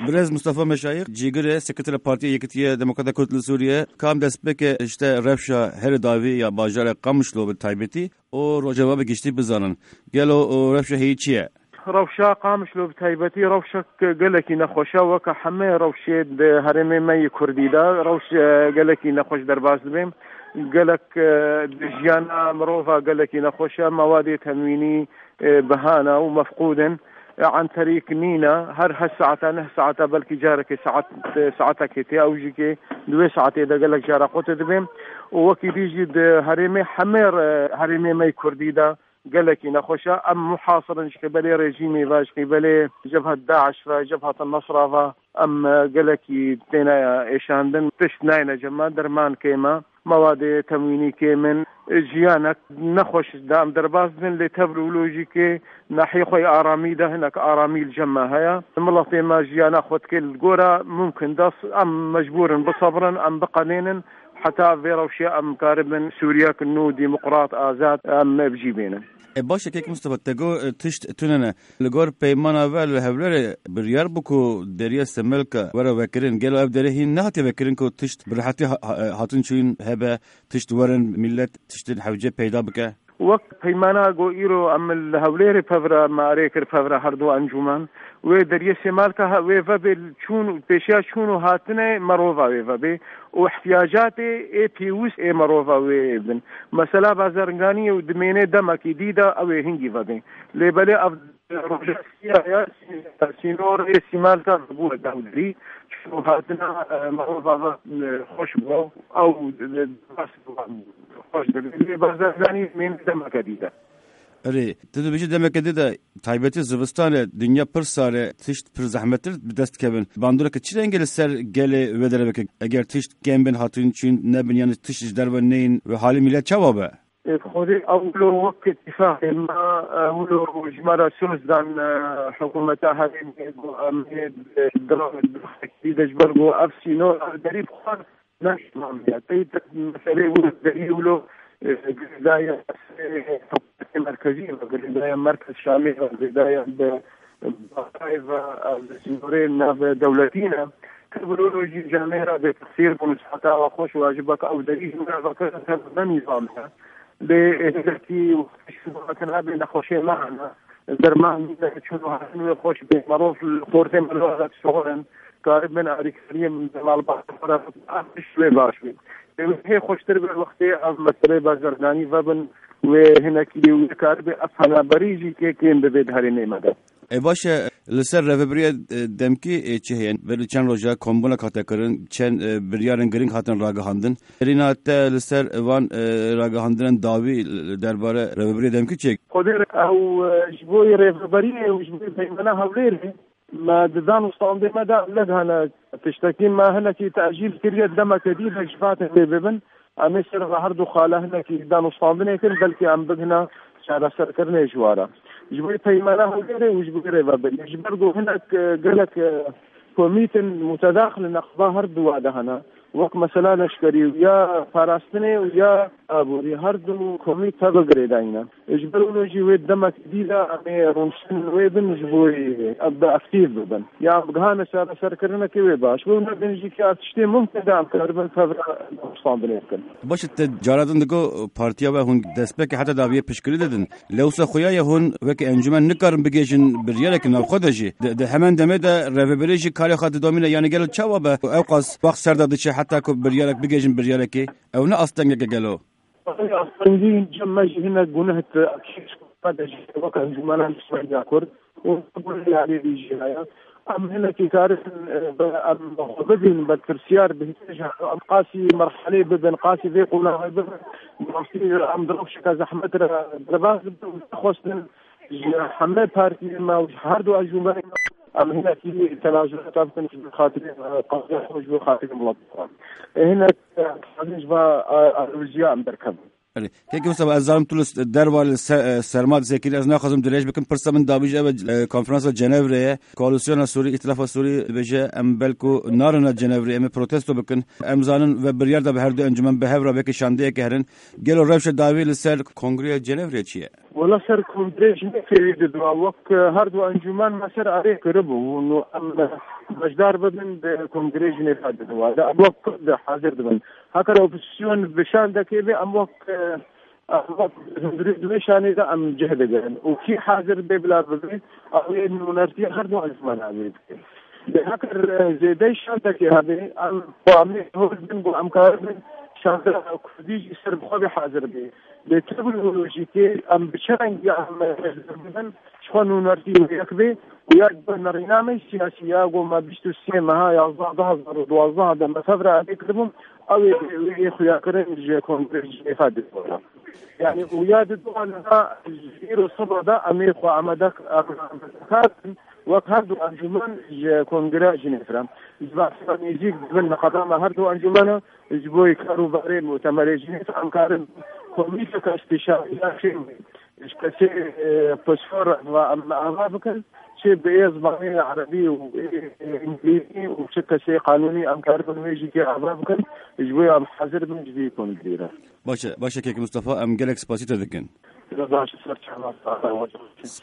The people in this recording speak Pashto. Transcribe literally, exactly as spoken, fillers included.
برز مصطفى مشایخ جیگر سکرتر پارتی یکیتی دموکرات کرد سوریه کام دست بک işte رفشا هر داوی یا باجار قمشلو به تایبتی او رو جواب گشتی بزنن گلو رفشا هی چیه روشا قامشلو بتایبتی روشا گلکی نخوشه و که همه روشید هرمی می کردی دا روش گلکی نخوش در باز بیم گلک جیانا مروفا گلکی نخوشه مواد تموینی بهانه و مفقودن عن طريق نينا هر هالساعة نه ساعة بلكي جارك ساعة ساعتك تي أو جيكي دوي ساعتي إذا قال لك جارة قوت دبيم ووكي بيجي هرمي حمير هرمي ما يكردي دا قال لك نخوشة أم محاصرا قبلي ريجيمي فاش قبلي جبهة داعش فجبهة النصرة فا أم قال لك تينا إيشاندن تشت ناينا جما درمان كيما مواد تمويني كيمن جيانك نخوش دام درباز من لتبرولوجي كي ناحي خوي آرامي ده هناك آرامي الجمع هيا ملطي ما جيانا خود كل قورا ممكن داس أم مجبور بصبرا أم بقنين حتى فيروشي أم قارب سوريا كنو ديمقراط آزاد أم بجيبين باشه که مصطفى تگو تشت توننه لگور پیمانا ول هولر بریار بکو دریا استعمال ورا وکرین گلو اب دره هین نه تی وکرین کو تشت برحتی هاتون چون هبه تشت ورن ملت تشت حوجه پیدا بکه وقت پیمانا گو ایرو ام الهولر فورا ما ریکر فورا هر دو انجمن و دریا استعمال که و فبل چون پیشیا چون هاتنه مروفا و فبی واحتياجات اي بيوس اي مروفا وابن مثلا بازرگاني ودمينه دمك ديدا او هنجي فدي لبلي افضل روجاسيا سينور استعمال كان بو دولي شو هاتنا مروفا خوش بو او خوش بو بازرگاني من دمك ديدا اره تدو بیشتر دمک دیده تایبتی زوستان دنیا پر ساله تشت پر زحمتر بدست کبن باندورا که چی رنگل سر گله و دره بک اگر تشت گمبن هاتون چین نبن یعنی تشت در و نین و حالی میلاد چوابه خودی اولو وقت اتفاق ما اولو جمارا سوزدان حکومتا هرین درام دیده جبرگو افسینو دریب خوان نشتمام بیاد تایید مسئله اولو دریولو بداية مركزية بداية مركز شامل بداية بطائف السوريين دولتنا كبرولوجي جامعة بتصير بنسحتها وخوش واجبك أو دليل من من نظامها لذلكي وشبكتنا بنخوشي معنا درمان شنو هنو خوش بمروف الخورتين ملوغات شغلا قارب من أريكارية من زمال بعض أخش لباشوي هي خوشتر بالوقت از مسئله بازرگانی و بن و هناکی و کار به افهام بریجی که کیم به دهری نمیده. ای باشه لسر رفبری دمکی چه هن ولی چند روزا کمبونا کاته کردن چند بریارن گرینگ هاتن راگهاندن. رینات لسر وان راگهاندن داوی درباره رفبری دمکی چه؟ خودر او جبوی رفبری و جبوی پیمانه هولیره. ما دزان وصلنا ما دا لدهنا تشتكين ما هنا كي تأجيل كريات دم كديد جفات ببن أمسر غهردو خاله هنا كي دان وصلنا كل بلكي عم بهنا شارع سركرنا جوارا جبري فيمانا هوجري وجبري بابل جبرجو هنا قالك كوميت متداخل نقضى هردو هنا وقت مثلا نشكري ويا فارستني ويا أبوري هردو كوميت هذا قريداينا إجبروا نجي ويد دمك جديدة أمي رونشن ويدن جبوي أبدا أكتيف ببن يا بغانا سار سار كرنا كي باش ونا بنجي كاتشتي ممكن دام كربن فبرا صام بنيكن باش تجارتن دكو بارتيا وهون دسبك حتى داوية بشكل ددن لو سخويا يهون وك انجمن نكرم بجيشن بريالك ناخدجي ده همان دمدا رفبريجي كاري خاطر دومينا يعني قالوا تشوابه اوقاس وقت سردادش حتى كو بريالك بجيشن بريالك او نا اصلا قالوا أصلاً جمّج هنا جنهة أكيد قد وقع جمالا سمعنا كرد وقبل عليه الجهاية أم هنا كي تعرف أم بدين بالترسيار بهتجه أم قاسي مرحلة بدن قاسي ذي قولا بدن مصير أم دروش كزحمة درباز خصنا حملة بارتي ما وجهاردو أجمعين أم هنا في تناجرات أمكن في خاطر قاضي حوج بخاطر الموظفين هنا حاجة بقى الرجال أم بركب كيف مثلا أزارم تولس دربال سرماد زكير أزنا خازم دريج بكم فرصة من دابيج أبد كونفرنس جنيفرة كواليسيون سوري ائتلاف سوري بيجا أم بلكو نارنا جنيفرة أم بروتستو بكن أم زانن وبريار ده بهردو أنجمن بهفرة بك شاندية كهرن قالوا رفش داوي لسر كونغريا جنيفرة شيء ولا سر کنگرهش نکرید دو وقت هر دو انجمن مسر آره کربو نو ام مجدار بدن به کنگرهش نفاد دو دا ام وقت حاضر دبن هکر اپوزیسیون بشان دکی به ام وقت وقت دوشانی دا ام جهد دن و کی حاضر به بلا بدن آوی نو نرتی هر دو انجمن آمید هکر زیده شان دکی همی ام قامی هول بن بو ام کار بن شاندر کردی سر بخوابی حاضر بی به تکنولوژی که ام بچرنگی ام من شخون نرتی یک بی و یک نرینامه سیاسی یا گو ما بیشتر سی ماه یا زده هزار و دوازده دم سفر علی کردم اوی خویا کردن جه کنگرهش افاده کنم یعنی و یاد دوانها زیر صبح دا امی خو آمده کردن وقت هر دو انجمن کنگره نفرم زبان نزدیک دبن قدام هر دو انجمن جبوی کاروباری مؤتمر جنیت انکارن کمیته که استشاری شیم کسی پاسپور و اما بکن چه به زبان عربی و انگلیسی و چه کسی قانونی انکار کنویجی که اما بکن جبوی ام حاضر بن جدی کنگره باشه باشه که مصطفی ام گلکس پاسیت دکن باشه سر چهار